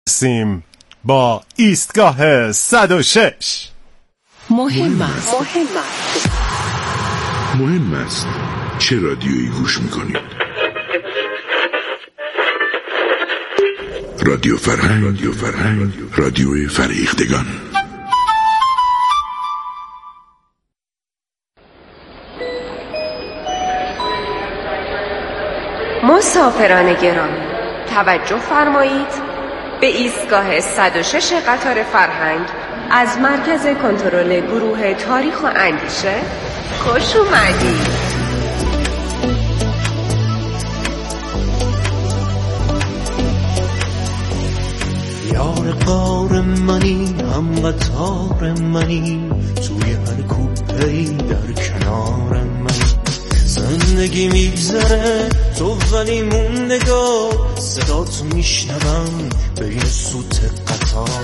سیم با ایستگاه 106. مهم است چه رادیویی گوش میکنید؟ رادیو فرهنگ، رادیوی فریختگان. مسافران گرامی، توجه فرمایید. به ایستگاه 106 قطار فرهنگ از مرکز کنترل گروه تاریخ و اندیشه خوش اومدید. یار قار منی، هم قطار منی، توی هر کوپه‌ای در کنار منی. زندگی میگذره تو ولی موندگار، صدا تو میشنوم بین سوت قطار.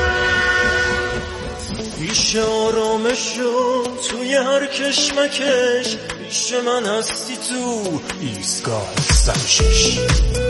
پیش آرامشو توی هر کشمکش، پیش من هستی تو ایستگاه 106.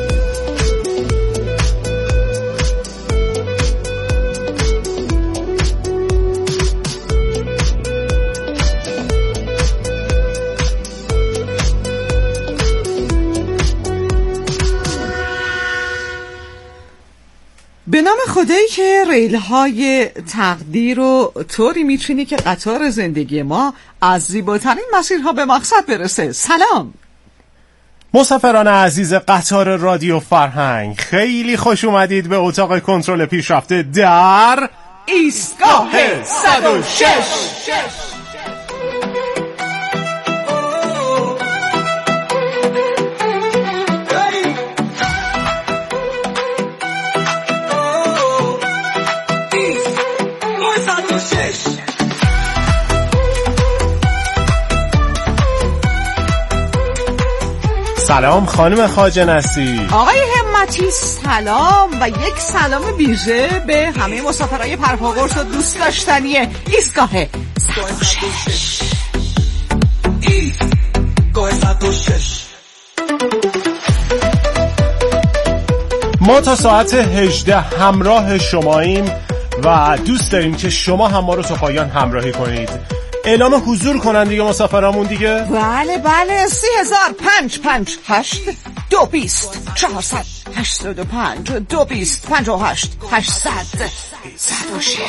به نام خدایی که ریل‌های تقدیر رو طوری میچینی که قطار زندگی ما از زیباترین مسیرها به مقصد برسه. سلام مسافران عزیز قطار رادیو فرهنگ، خیلی خوش اومدید به اتاق کنترل پیشرفته در ایستگاه 106. سلام خانم خواجه نصیر. آقای همتی سلام، و یک سلام ویژه به همه مسافرای پرپاگرس و دوست داشتنی ایستگاه 106. ما تا ساعت 18 همراه شماییم و دوست داریم که شما هم ما رو تا پایان همراهی کنید. اعلام حضور کنن دیگه مسافرامون دیگه. بله 300558 220 485 220 58 800 106.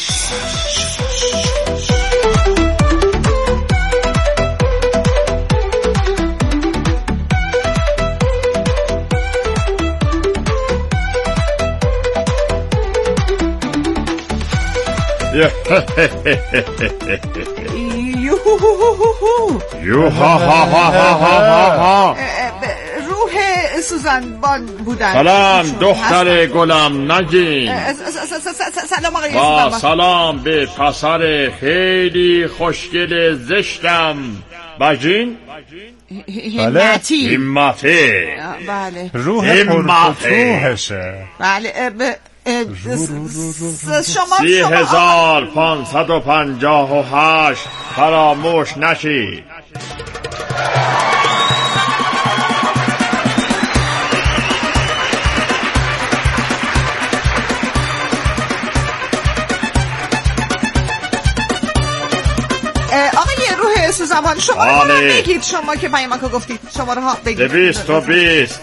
روح سوزنبان بودن. سلام دختر گلم نگین. سلام آقای با سلام به پسر خیلی خوشگل زشتم بجین. همتی. بله روح پرفتوهشه. بله 3558 فراموش نشید. آقای روح سوزنبان شما رو بگید، شما که پیامک گفتید شما رو ها بگید. 220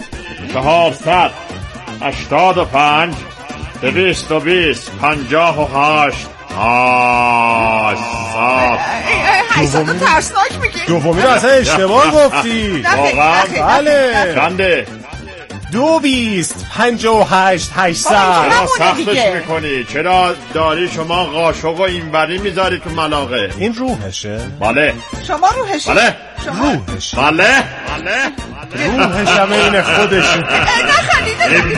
485 220 58 800 ترسناک میگی. دومی رو اصلا اشتباه گفتی. واقعا؟ بله چنده؟ 220 58 800. چرا سختش میکنی؟ چرا داری شما قاشق و اینوری میذاری تو ملاقه؟ این روحشه؟ بله. شما روحشه؟ بله. روحشه؟ بله. روحشم این خودشه. نخندید.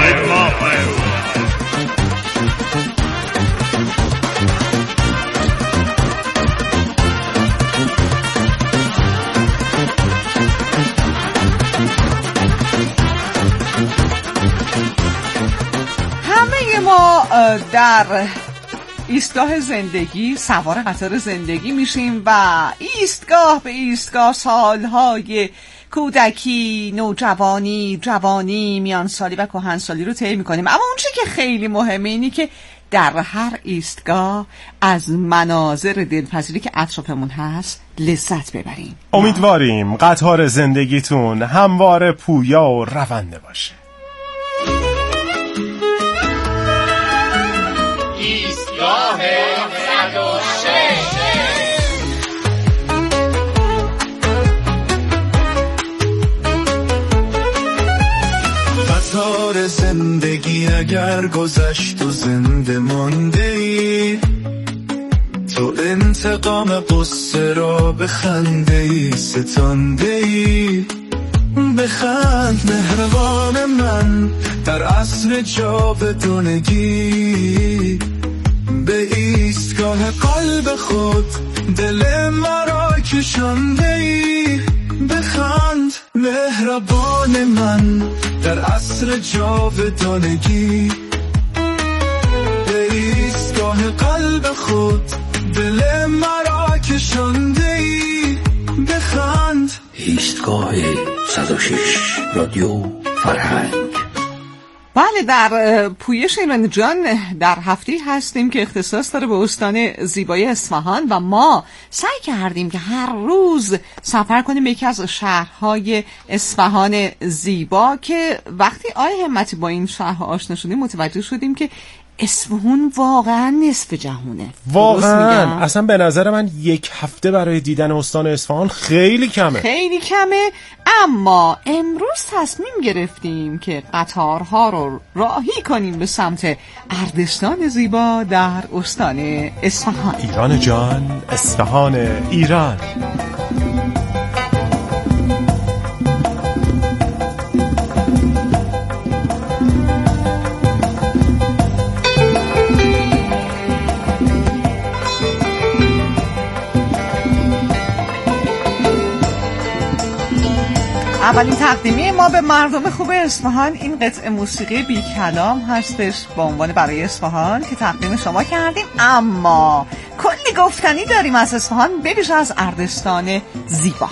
ما در ایستگاه زندگی سوار قطار زندگی میشیم و ایستگاه به ایستگاه سالهای کودکی، نوجوانی، جوانی، میانسالی و کهنسالی رو طی می‌کنیم. اما اون چی که خیلی مهمه اینی که در هر ایستگاه از مناظر دلپذیری که اطرافمون هست لذت ببریم. امیدواریم قطار زندگیتون همواره پویا و رونده باشه. ایستگاه 106. قطار زندگی اگر گذشت و زنده مانده ای، تو انتقام قصه را به خنده ای ستانده ای. بخند مهربان من در عصر جاودانگی، به ایستگاه قلب خود دل مرا کشانده ای. بخند مهربان من در عصر جاودانگی، به ایستگاه قلب خود دل مرا کشانده ای. بخند. ایستگاه 106 رادیو فرهنگ. بله، در پویش ایران جان در هفته هستیم که اختصاص داره به استان زیبای اصفهان و ما سعی کردیم که هر روز سفر کنیم به یکی از شهرهای اصفهان زیبا که وقتی آقای همتی با این شهرها آشنا شدیم متوجه شدیم که اصفهان واقعا نصف جهونه. واقعا اصلا به نظر من یک هفته برای دیدن استان اصفهان خیلی کمه. خیلی کمه، اما امروز تصمیم گرفتیم که قطارها رو راهی کنیم به سمت اردستان زیبا در استان اصفهان. ایران جان، اصفهان ایران. اولین تقدیمی ما به مردم خوب اصفهان این قطعه موسیقی بی کلام هستش با عنوان برای اصفهان که تقدیم شما کردیم. اما کلی گفتنی داریم از اصفهان، ببیشه از اردستان زیبا.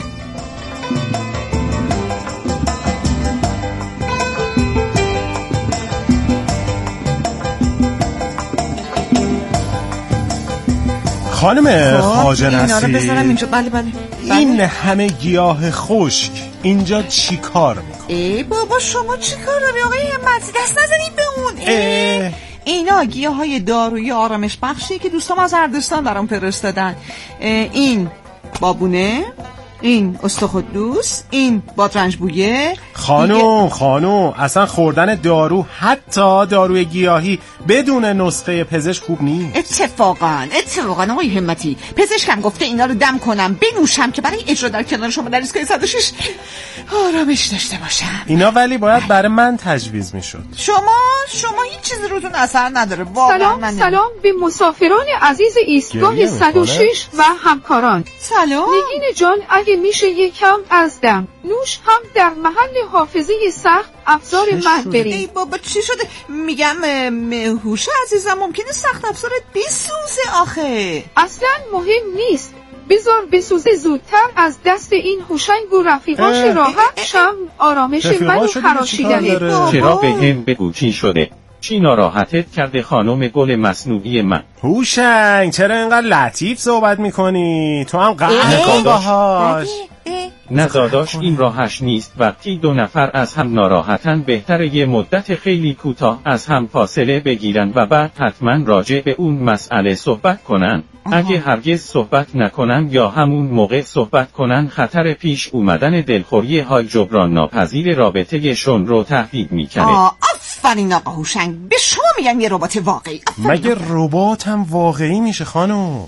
خانم خواجه نصیر، بله. این همه گیاه خشک اینجا چی کار میکنه؟ ای بابا شما چی کار داری آقای همتی؟ دست نزنید به اون. اینا گیاهای دارویی آرامش بخشی که دوستام از اردستان برام فرستادن. این بابونه، این استخدوس، این بادرنج بویه. خانوم اصلا خوردن دارو، حتی داروی گیاهی بدون نسخه پزشک خوب نیست. اتفاقا آقای همتی، پزشکم گفته اینا رو دم کنم بنوشم که برای اجرا در کنار شما در ایستگاه 106 آرامش داشته باشم. اینا ولی باید برای من تجویز میشد. شما هیچ چیزی روتون اثر نداره. سلام به مسافران عزیز ایستگاه 106 و همکاران. سلام نگین جان، اگه میشه یکم از دم نوش هم در محل حافظه سخت افزار من بریم. ای بابا چی شده؟ میگم هوش عزیزم ممکنه سخت افزارت بسوزه آخه. اصلا مهم نیست، بذار بسوزه زودتر از دست این هوشنگ و رفیقاش راحت شم. آرامش منو خراشیدنه. چرا به هم بگو چی شده؟ چی ناراحتت کرده خانم گل مصنوعی من؟ هوشنگ چرا اینقدر لطیف صحبت میکنی؟ تو هم قهر کن باهاش. نزاداش این راهش نیست. وقتی دو نفر از هم ناراحتن بهتره یه مدت خیلی کوتاه از هم فاصله بگیرن و بعد حتما راجع به اون مسئله صحبت کنن. اگه هرگز صحبت نکنن یا همون موقع صحبت کنن خطر پیش اومدن دلخوری های جبران ناپذیر رابطه شون رو تهدید میکنه. آفرین آقا هوشنگ، به شما میگم یه ربات واقعی. مگه ربات هم واقعی میشه خانم؟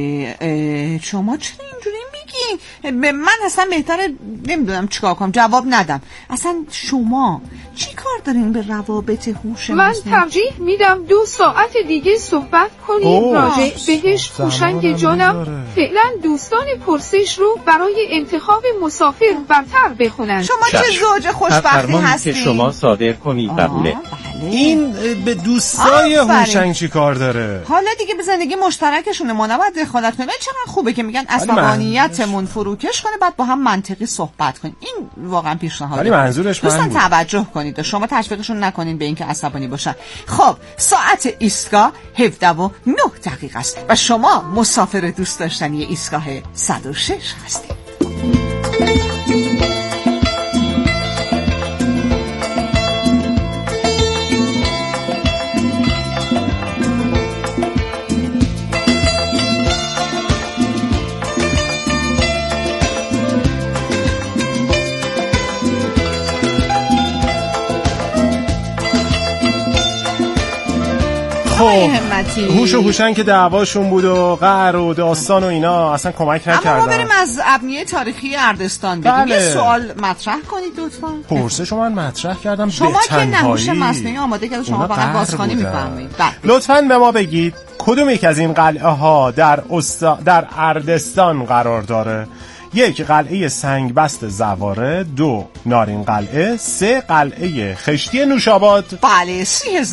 شما چرا اینجوری میگین؟ به من اصلا بهتره نمیدونم چیکار کنم، جواب ندم. اصلا شما چی کار دارین به روابط هوش من ترجیح میدم 2 ساعت دیگه صحبت کنیم راجع بهش. هوشنگ جانم فعلا دوستان پرسش رو برای انتخاب مسافر برتر بخونن. شما چه زوج خوشبختی هستین. که شما صادر کنید قبوله. این به دوستای هوشنگ چی کار داره؟ حالا دیگه به زندگی مشترکشونه، ما نباید دخالت کنیم. چقدر خوبه که میگن عصبانیتمون فروکش کنه، بعد با هم منطقی صحبت کنیم. این واقعا پیشنهاده. ولی منظورش دوستان توجه کنید، شما تشویقشون نکنین به اینکه عصبانی باشن. خب ساعت ایستگاه 17:09 است و شما مسافر دوست داشتنی ایستگاه 106 هستید. هوش و هوشنگ که دعواشون بود و قهر و داستان و اینا اصلا کمک نکردن. اما ما بریم از ابنیه تاریخی اردستان بگیم. یه سوال مطرح کنید لطفا. پرسشو من مطرح کردم شما به تنهایی. شما که نمایش مصنوعی آماده کرده، شما فقط بازخوانی می‌فرمایید. لطفاً به ما بگید کدوم یک از این قلعه ها در اردستان قرار داره؟ 1 قلعه سنگ بست زواره، 2 نارین قلعه، 3 قلعه خشتی نوشاباد. بله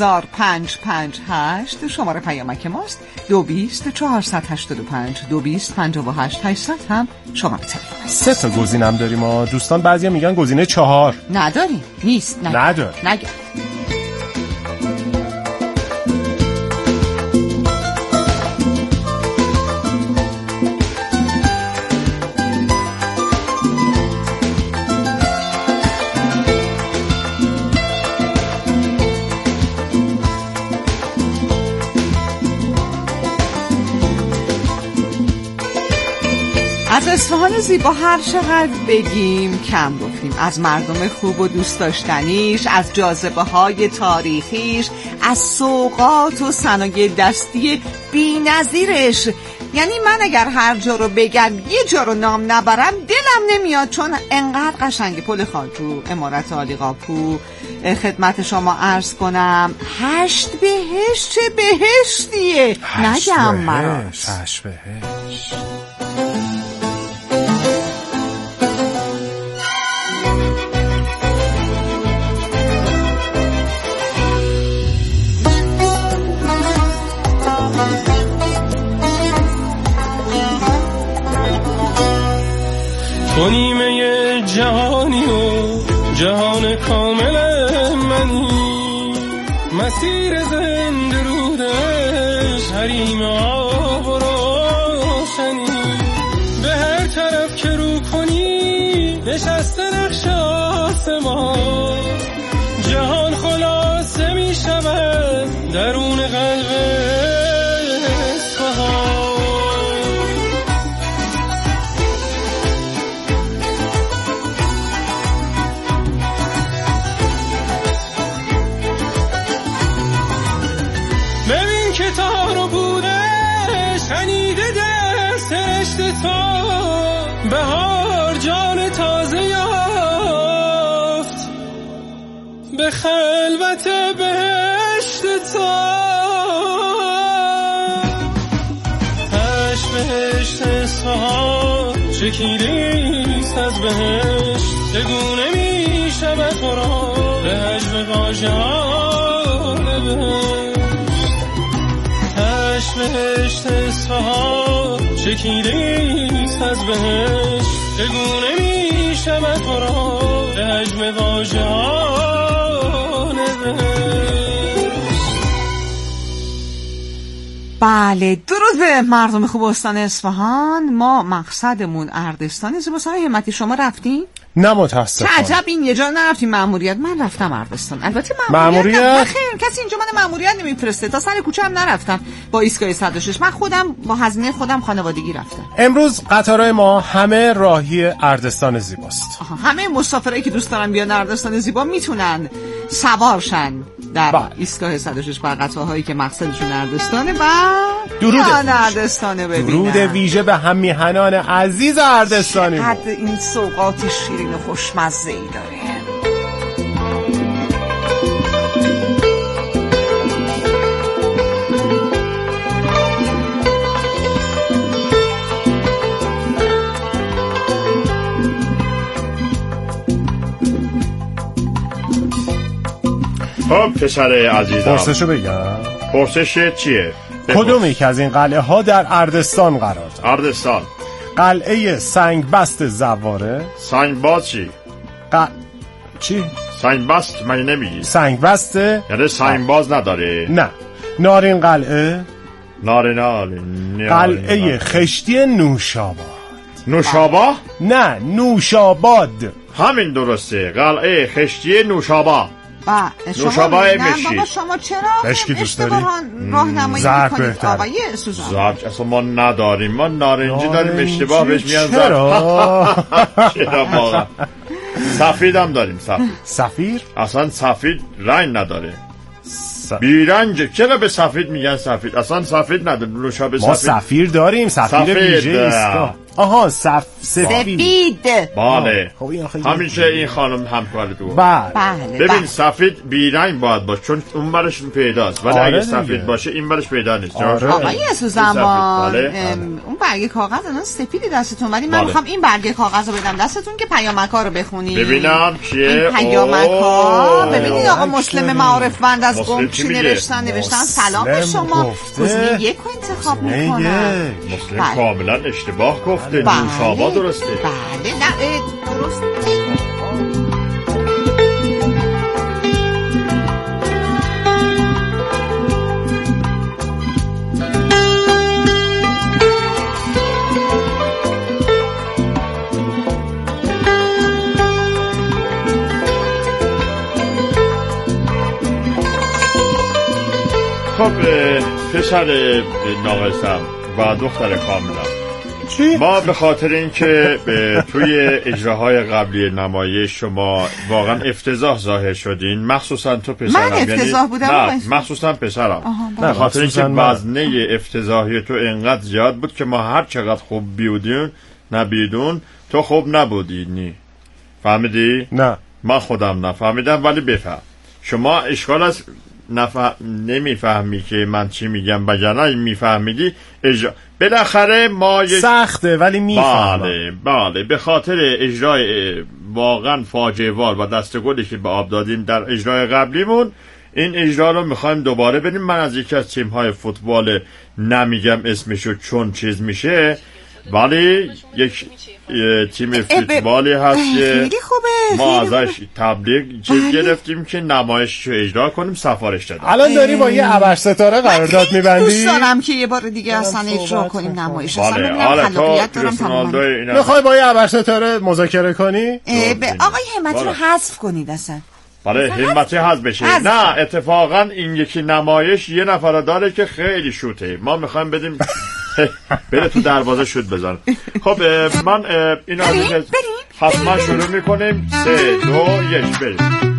30558 شماره پیامک ماست. 220 485 220 58 800 هم شماره تلفن. 3 تا گزینم داریم ما دوستان. بعضیا میگن گزینه 4 نداریم. نیست. نداره. از اصفهان زیبا هر چقدر بگیم کم گفتیم. از مردم خوب و دوست داشتنیش، از جاذبه های تاریخیش، از سوغات و صنایع دستی بی‌نظیرش. یعنی من اگر هر جا رو بگم یه جا رو نام نبرم دلم نمیاد، چون انقدر قشنگ. پل خاجو، امارت عالی قاپو، خدمت شما عرض کنم 8 بهشت. چه بهشتیه نگم مراش. 8 بهشت. تو نیمه جهانی و جهان کامل منی، مسیر زنده رودش حریم آب و روشنی، به هر طرف که رو کنی نشسته نقش آسمان، جهان خلاصه می شود درون قلب اصفهان. تارو بودش شنیده دست رشت تو، بهار جان تازه یافت به خلوت بهشت تو. هش بهشت اصفهان چکیدیست از بهشت، چگونه می شود خورا به حجم واژهان بهشت. بهشت اصفهان چکیدیست از بهشت، چگونه می شود فرا به حجم واژهان بهشت. بله درود به مردم خوب استان اصفهان. ما مقصدمون اردستان زیباست. همتی شما رفتین؟ نه متاسفانه. عجب این یه جا نرفتیم مأموریت. من رفتم اردستان. البته مأموریت خیر کسی اینجا من مأموریت نمیفرسته. تا سر کوچه هم نرفتم با ایستگاه 106. من خودم با هزینه خودم خانوادگی رفتم. امروز قطارهای ما همه راهی اردستان زیباست. همه مسافرایی که دوست دارن بیان اردستان زیبا میتونن سوارشن در ایستگاه 106 بر قطارهایی که مقصدشون اردستانه و اردستانه ببینن. درود ویژه به هم میهنان عزیز اردستانی. چقدر این سوغات شیرین و خوشمزه‌ای داره. خب پسر عزیزم، پرسشو بگم. پرسش چیه؟ کدوم یک از این قلعه ها در اردستان قرار دارد؟ اردستان. قلعه سنگبست زواره. سنگباز چی؟ چی؟ سنگبست مگه نمیگی؟ سنگبست یعنی سنگباز نداره؟ نه. نارین قلعه. قلعه خشتی نوشاباد. نوشاباد؟ نه، نوشاباد. همین درسته، قلعه خشتی نوشاباد. نوشاباد مشکی. بابا شما چرا مشکی دوست داری؟ راهنمایی میکنید آقای سوزان؟ زرد اصلا ما نداریم، ما نارنجی داریم، اشتباه بهش میان زرد. چرا واقعا؟ سفید هم داریم. سفید؟ اصلا سفید رنگ نداره، بیرنج. چرا به سفید میگن سفید؟ اصلا سفید نداره. نوشابه ما سفیر داریم، سفیر ویژه است. آها، سفید. بله. همیشه این خانم همکار تو. بله. ببین سفید بیرنگ باید باشه چون اون برش پیداست، ولی اگه سفید باشه این برش پیدا نیست. آقای سوزان، اون برگ کاغذ الان سفیدی دستتون، ولی من میخوام این برگ کاغذ رو بدم دستتون که پیامک‌ها رو بخونید. ببینم چیه پیامک‌ها. ببینید آقا مسلم معارفمند از قم چی نوشتن سلام به شما، گزینه 1 رو انتخاب میکنن. مسلم کاملا اشتباه گفته. نوشاباد درسته. بله نه درست. خب پسر ناقصم و دختر کاملا، ما به خاطر اینکه توی اجراهای قبلی نمایش شما واقعا افتضاح ظاهر شدین، مخصوصا تو پسرم. من افتضاح بودم؟ نه، مخصوصا پسرم. به خاطر اینکه وزنه افتضاحی تو اینقدر زیاد بود که ما هر چقدر خوب بیودیم نبیدون تو خوب نبودی. فهمیدی؟ نه، من خودم نفهمیدم، ولی بفهم. شما اشکال از نمیفهمی که من چی میگم، وگرنه میفهمیدی بالاخره ما سخته ولی میفهمم. بله به خاطر اجرای واقعا فاجعه وار و دستگلی که به آب دادیم در اجرای قبلیمون، این اجرا رو میخوایم دوباره بریم. من از یکی از تیم‌های فوتبال نمیگم اسمشو چون چیز میشه، ولی یک تیم فوتبالی هست که ما ازش تبلیغ گرفتیم که نمایش رو اجرا کنیم، سفارش دادم. الان داری با یه ابر ستاره قرارداد می‌بندی؟ دوست دارم که یه بار دیگه اصلا اجرا کنیم نمایش. اصلا خلاقیت دارم تمام. می‌خوای با یه ابر ستاره مذاکره کنی؟ آقای همتی رو حذف کنید اصلا. بله همتی حذف بشه. نه اتفاقا این یکی نمایش یه نفر داره که خیلی شوته، ما می‌خوایم بدیم بره تو دروازه شوت بزن. خب من اینو از حتما شروع میکنیم. 3 2 1 بریم.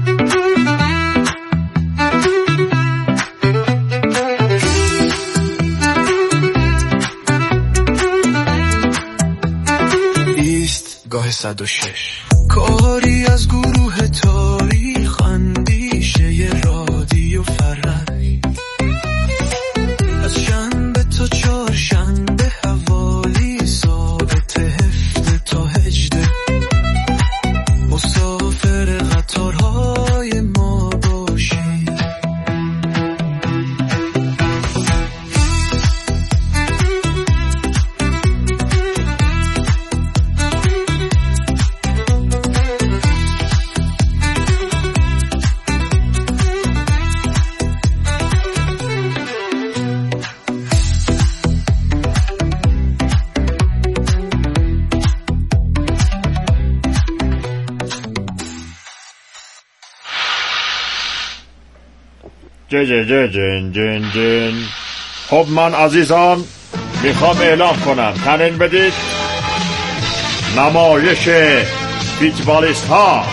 ایستگاه 106 کاری از گروه تاریخ اندیشه رادیو فرهنگ، از شنبه تا چهارشنبه حوالی ثابت هفته تا هجده، مسافر قطارهای ما باشی. جن. خب من عزیزان میخوام اعلام کنم، تنین بدید نمایش فوتبالیست ها.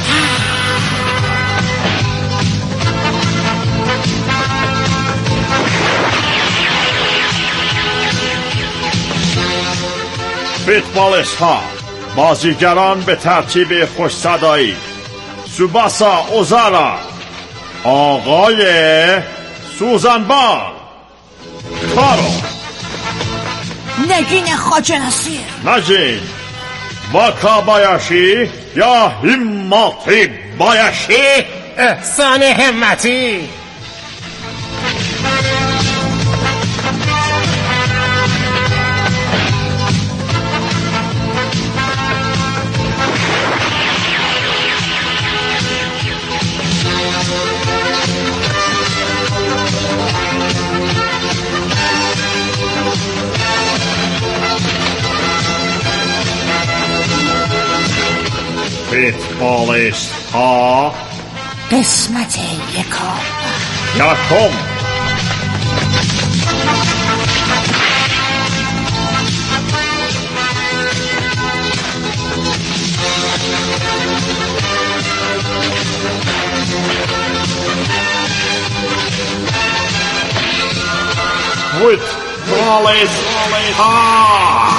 فوتبالیست ها بازیگران به ترتیب خوش صدایی: سوباسا اوزارا، آقای سوزنبال، کارو، نگین خواجه نصیر، نگین واکابایاشی یا هماتی بایاشی، احسان همتی. فوتبالیست ها قسمت یکم. فوتبالیست ها.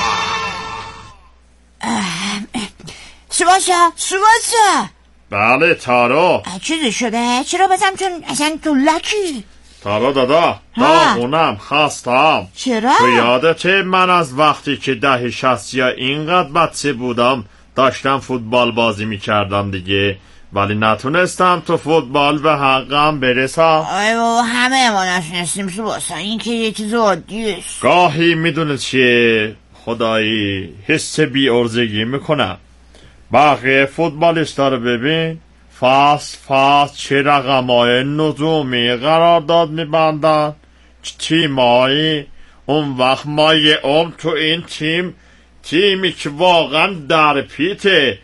سواسا بله تارا. چیزی شده؟ چرا بازم چون اصلا تو لکی؟ تارا دادا داغونم، خستم. چرا؟ تو یادته من از وقتی که دهه 60 اینقدر بچه بودم داشتم فوتبال بازی میکردم دیگه، ولی نتونستم تو فوتبال به حقم برسم. آی بابا همه ما نشنستیم سواسا، این که یه چیز عادیست. گاهی میدونه چیه خدایی حس بی ارزگی میکنم. بقیه فوتبالیستا رو ببین، فصل چه رقمای نجومی قرارداد میبندن، چه تیمایی. اون وقت ما یه عمر تو این تیمی که واقعا در پیته،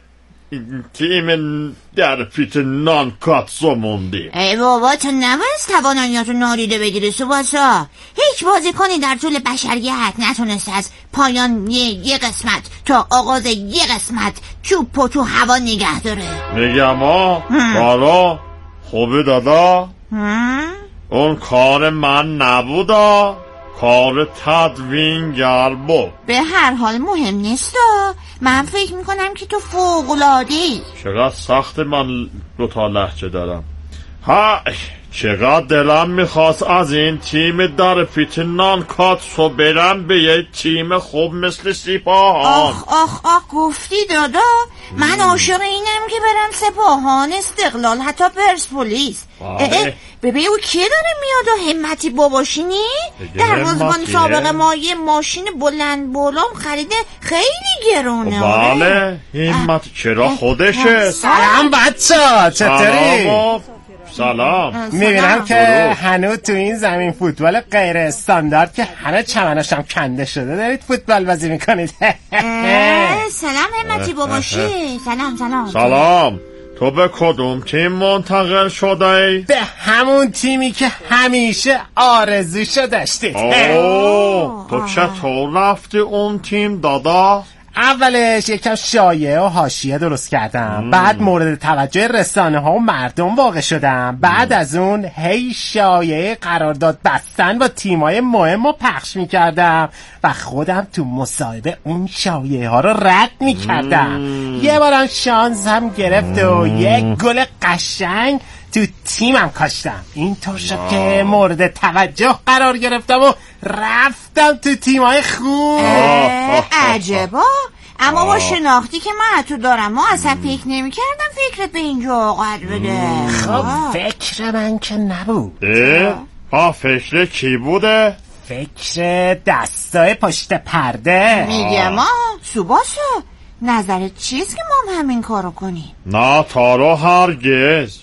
تیم در پیت نانکاتسو موندیم. ای بابا تو نباید تواناییاتو نادیده بگیری سواسا. هیچ بازیکنی در طول بشریت نتونست از پایان یه قسمت تا آغاز یه قسمت توپو تو هوا نگه داره. میگم کارا خوبه دادا. اون کار من نبودا، کار تدوینگر بود. به هر حال مهم نیست. من فکر میکنم که تو فوق‌العاده‌ای. چقدر سخت من 2 لهجه دارم. چقدر دلم میخواست از این تیم در پیت نانکاتسو برم به یه تیم خوب مثل سپاهان. آخ گفتی دادا. من عاشق اینم که برم سپاهان، استقلال، حتی پرسپولیس. ببین او کی داره میاد و همتی باباشینی؟ در روزگان سابقه ما یه ماشین بلند بلم خریده، خیلی گرونه. بله همت چرا خودشه. سلام بچه، چطوری؟ سلام. میبینم که هنوز تو این زمین فوتبال غیر استاندارد که همه چمناشم کنده شده دارید فوتبال بازی میکنید. سلام همتی باباشی. سلام. تو به کدوم تیم منتقل شده ای؟ به همون تیمی که همیشه آرزوشو داشتید. تو چطور رفتی اون تیم دادا؟ اولش یکم شایعه و حاشیه درست کردم، بعد مورد توجه رسانه ها و مردم واقع شدم، بعد از اون هی شایعه قرارداد بستن با تیمای مهم رو پخش میکردم و خودم تو مصاحبه اون شایعه ها رو رد میکردم. یه بارم شانس هم گرفت و یک گل قشنگ تو تیمم کاشتم. اینطور شد که مورد توجه قرار گرفتم و رفتم تو تیمای خوب. عجبا. اما با شناختی که من تو دارم ما اصلا فکر نمی کردم فکرت به اینجا آقاد بده. خب فکر من که نبود. فکر کی بوده؟ فکر دستای پشت پرده. میگم سوباسو نظرت چیست که ما هم همین کارو کنیم؟ نه تارو، هرگز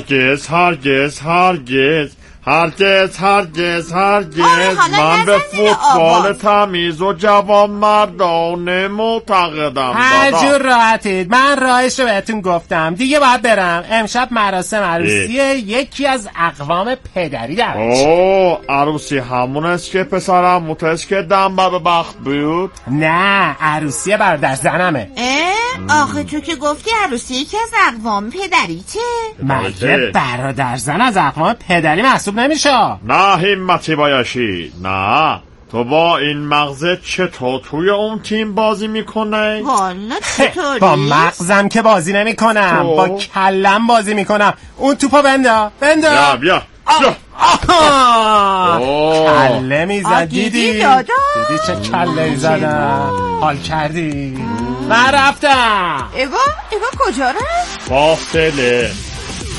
من به فوتبال تمیز و جوان مردانه معتقدم. هر جور راحتید، من راهش رو بهتون گفتم دیگه. باید برم امشب مراسم عروسی یکی از اقوام پدری دارم. عروسی همون است که پسرم متست که دنبه به بخت بود؟ نه عروسی برادر زنمه. آخه تو که گفتی عروسی یکی از اقوام پدریته. مگه برادر زن از اقوام پدری محسوب نمیشه؟ نه همتی بایشی، نه. تو با این مغزت چطور توی اون تیم بازی میکنه؟ والا چطوری؟ با مغزم که بازی نمیکنم، با کلم بازی میکنم. اون توپا بندا. بیا کله میزن. دیدی چه کله زدم؟ حال کردی؟ من رفتم. ایوا کجا رفت؟ فاصله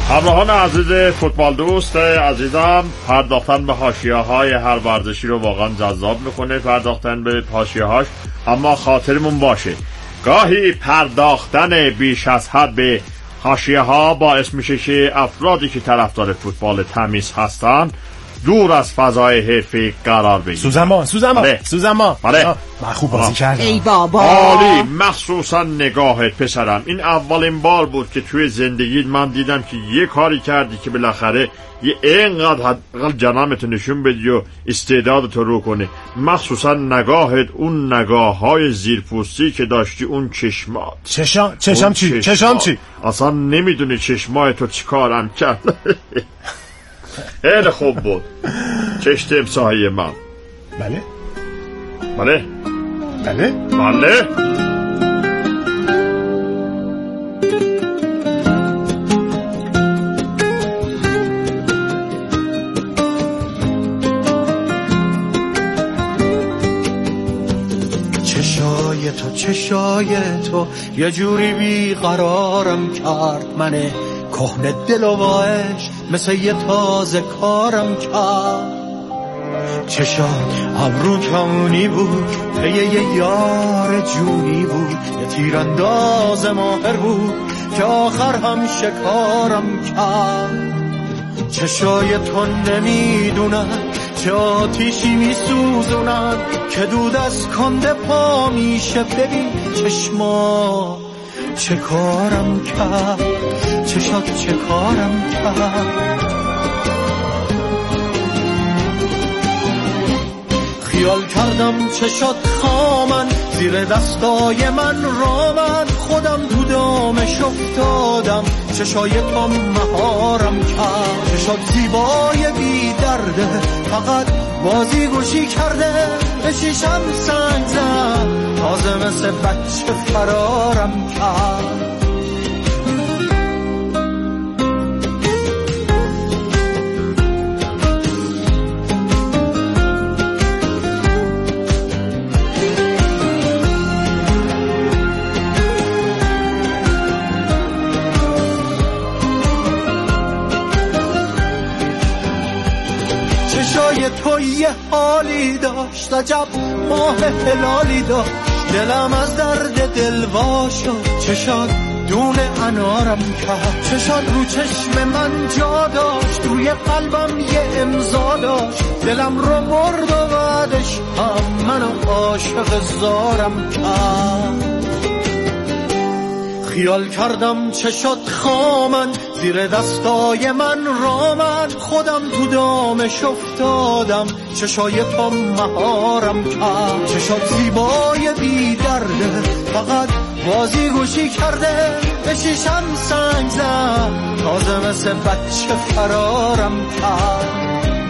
همراهان عزیز فوتبال دوست عزیزم، پرداختن به حاشیه‌های هر ورزشی رو واقعا جذاب میکنه، پرداختن به حاشیه‌هاش، اما خاطرمون باشه گاهی پرداختن بیش از حد به حاشیه‌ها باعث میشه که افرادی که طرفدار فوتبال تمیز هستن دور از فضای حرفی قرار بگیرن. سوزما بله. من خوب بازی کردم. ای بابا عالی، مخصوصا نگاهت پسرم. این اولین بار بود که توی زندگیت من دیدم که یه کاری کردی که بالاخره یه اینقدر جنامت نشون بدی و استعدادتو رو کنی. مخصوصا نگاهت، اون نگاه‌های زیرپوستی که داشتی، اون چشمات. چشم چی؟ اصلا نمیدونی چشماتو چی کارم کرد. خیلی خوب بود. چشت امساهی من. بله. چشای تو یه جوری بیقرارم کرد، منه کهنه دل و باش مثل یه تازه کارم کرد. چشات ابرو کمونی بود، پی یه یار جونی بود، یه تیرانداز ماهر بود که آخر هم شکارم کرد. چشای تو نمیدونن چه آتیشی میسوزونن که دود از کنده پا میشه. ببین چشما چه کارم کرد، چشات چه کارم کرد. خیال کردم چشات خامن زیر دستای من رامن، خودم تو دامش افتادم، چشای تو مهارم کرد. چشات زیبای بی درده، فقط بازی گوشی کرده، به شیشم سنگ زد، تازه مثل بچه فرارم کرد. چشای تو یه حالی داشت، عجب ماه هلالی داشت، دلم از درد دل وا شد. چشات دونه انارم کرد، چشات رو چشم من جا داشت، روی قلبم یه امضا داشت، دلم رو برد و بعدش هم منو عاشق زارم کرد. خیال کردم چشات خامن زیر دستای من رامن، خودم تو دامش افتادم، چشای تو مهارم کرد. چشات زیبای بی درده، فقط بازی گوشی کرده، به شیشم سنگ زد، تازه مثل بچه فرارم کرد.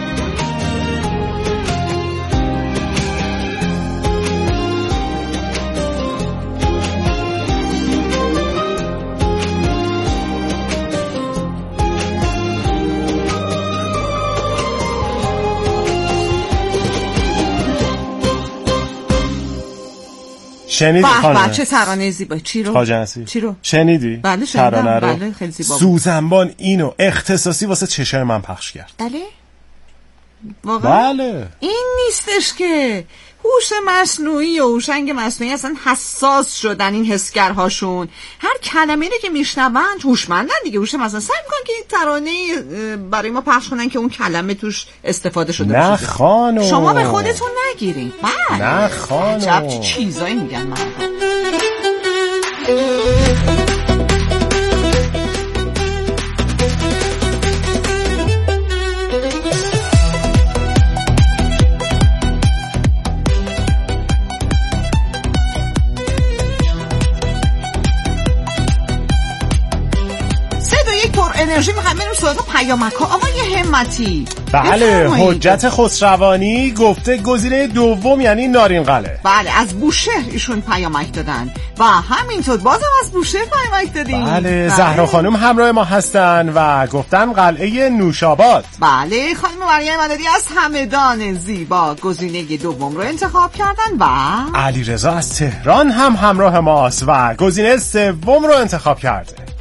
شنیدی خانم؟ چه ترانه زیبا. چی رو؟ شنیدی؟ بله شنیدم. بله خیلی زیبا. سوزنبان اینو اختصاصی واسه چشای من پخش کرد. بله؟ واقعا؟ بله. این نیستش که هوش مصنوعی و هوشنگ مصنوعی اصلا حساس شدن این حسگرهاشون، هر کلمه‌ای رو که میشنوند هوشمندن دیگه. هوش مصنوعی سعی میکنن که این ترانه برای ما پخش کنن که اون کلمه توش استفاده شده. نه خانم، شما به خودتون نگیرین. بله نه خانم، چه چیزایی میگن مردم. انرژی میخوایم بریم سراغ پیامک‌ها. آقای همتی بله، حجت خسروانی گفته گزینه دوم یعنی نارین قلعه. بله، از بوشهر ایشون پیامک دادن و همینطور بازم از بوشهر پیامک دادیم. بله، زهرا خانم همراه ما هستن و گفتن قلعه نوشاباد. بله، خانم مریم مددی از همدان زیبا گزینه دوم رو انتخاب کردن و علیرضا از تهران هم همراه ماست و گزینه سوم رو انتخاب کرده.